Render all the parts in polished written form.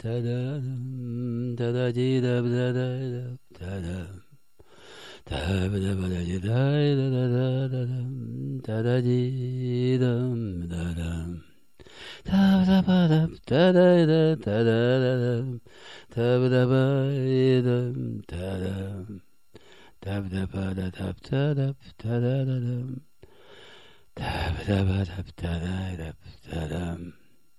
та-да-дам, та-да-ди-да-да-да-да, та-дам. Та-да-да-да-да-да-да-да-дам, та-да-ди-дам, да-дам. Та-да-ба-дам, та-да-да, та-да-да-дам, та-да-ба-дам, та-дам. Та-да-ба-да-дап, та-дап, та-да-да-дам, та-да-ба-дап, та-да-дап, та-дам.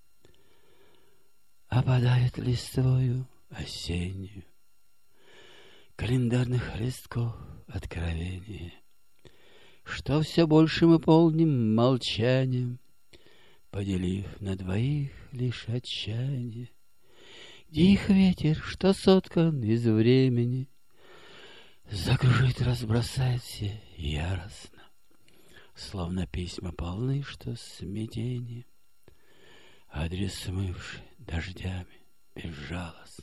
Опадает листвою осеннюю календарных листков откровение, что все больше мы полним молчанием, поделив на двоих лишь отчаяние. Где их ветер, что соткан из времени, закружит, разбросает все яростно, словно письма полны, что смятение, адрес смывший дождями безжалостно.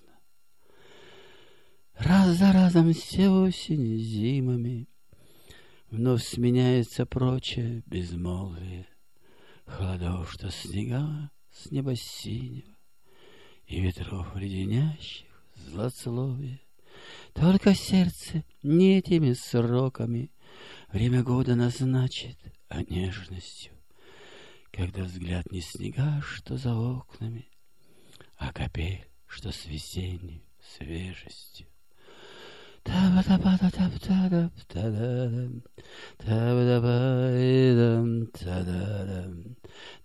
Раз за разом все осени зимами вновь сменяется прочее безмолвие холодов, что снега с неба синего и ветров леденящих злословие. Только сердце не этими сроками время года назначит, а нежностью, когда взгляд не снега, что за окнами, а капель, что с весенней свежестью. Та-ба-да-ба-да-дап-та-дап, та-да-дам, та-ба-да-ба-дам, та-да-дам,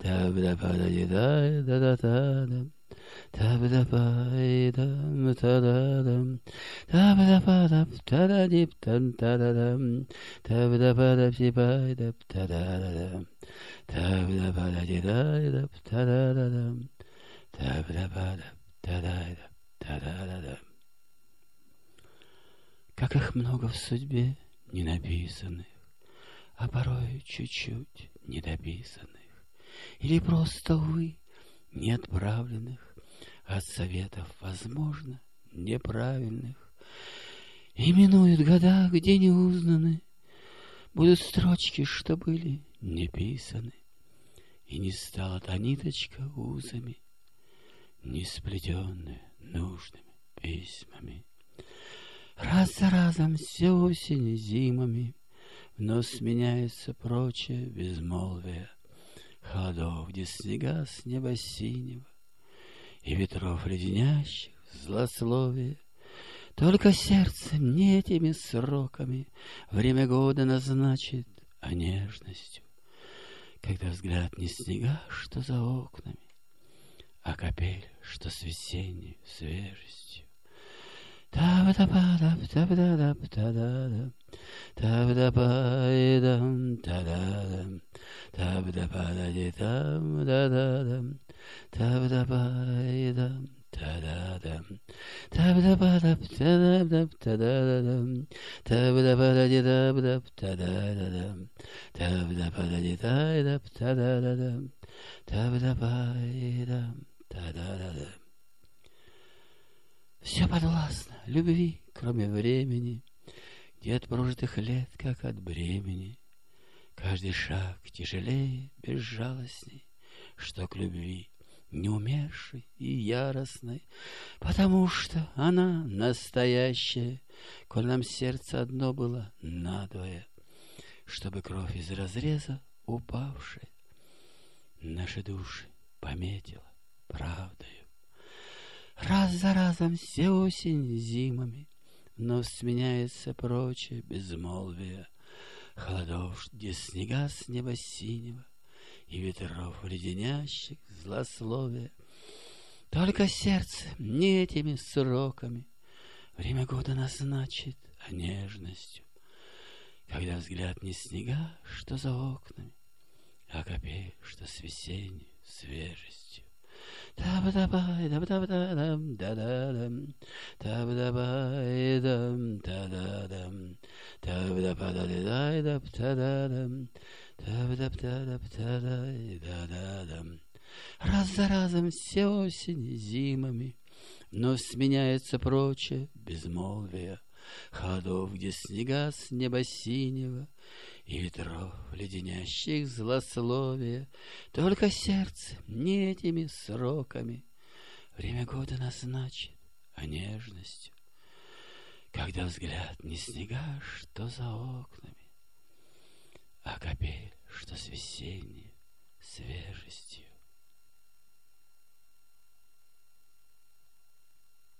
та-ба-да-ба-да-ди-да-да-да-да-дам, та-ба-да-ба-дам, та-да-дам, та-ба-да-ба-дап, та-да-дип-там, та-да-дам, та-ба-да-ба-дап-си-ба-дап, та-да-да-дам, та-ба-да-ба-да-ди-да-дап, та-да-да-дам, та-ба-да-ба-дап, та-да-дап, та-да-да-дам. Как их много в судьбе не написанных, а порой чуть-чуть недописанных, или просто, увы, не отправленных от советов, возможно, неправильных. И минуют года, где не узнаны будут строчки, что были не писаны, и не стала та ниточка узами, не сплетенная нужными письмами. Раз за разом все осени зимами вновь сменяется прочее безмолвие холодов, где снега с неба синего и ветров леденящих злословие. Только сердце не этими сроками время года назначит, а нежностью, когда взгляд не снега, что за окнами, а капель, что с весенней свежестью. Та-ба-да-ба-дап, та-ба-да-дап, та-да-дам, та-ба-да-ба-дам, та-да-дам, та-ба-да-ба-да-ди-дам, да-да-дам, та-ба-да-ба-дам, та-да-дам, та-ба-да-ба-дап, та-да-дап, та-да-дам, та-ба-да-ба-да-ди-дап, та-да-да-дам, та-ба-да-ба-да-ди-дап, та-да-да-дам, та-ба-да-ба-дам, та-да-да-дам. Все подвластно любви, кроме времени, где от прожитых лет, как от бремени, каждый шаг тяжелее, безжалостней, что к любви неумершей и яростной, потому что она настоящая, коль нам сердце одно было надвое, чтобы кровь из разреза упавшая наши души пометила правдою. Раз за разом все осень зимами вновь сменяется прочее безмолвие холодов, где снега с неба синего и ветров леденящих злословия. Только сердце не этими сроками время года назначит, а нежностью, когда взгляд не снега, что за окнами, а капель, что с весенней свежестью. Та-ба-да-ба-да-ба-да-дам, да-да-дам, та-ба-да-ба-дам, та-да-дам, та-ба-да-ба-да-да-дам, та-да-дам, та-ба-да-ба-да-да-да-да-дам. Раз за разом все осени зимами вновь сменяется прочее безмолвие холодов, где снега с неба синего и ветров леденящих злословия. Только сердце не этими сроками Время года назначит, а нежностью, когда взгляд не снега, что за окнами, а капель, что с весенней свежестью.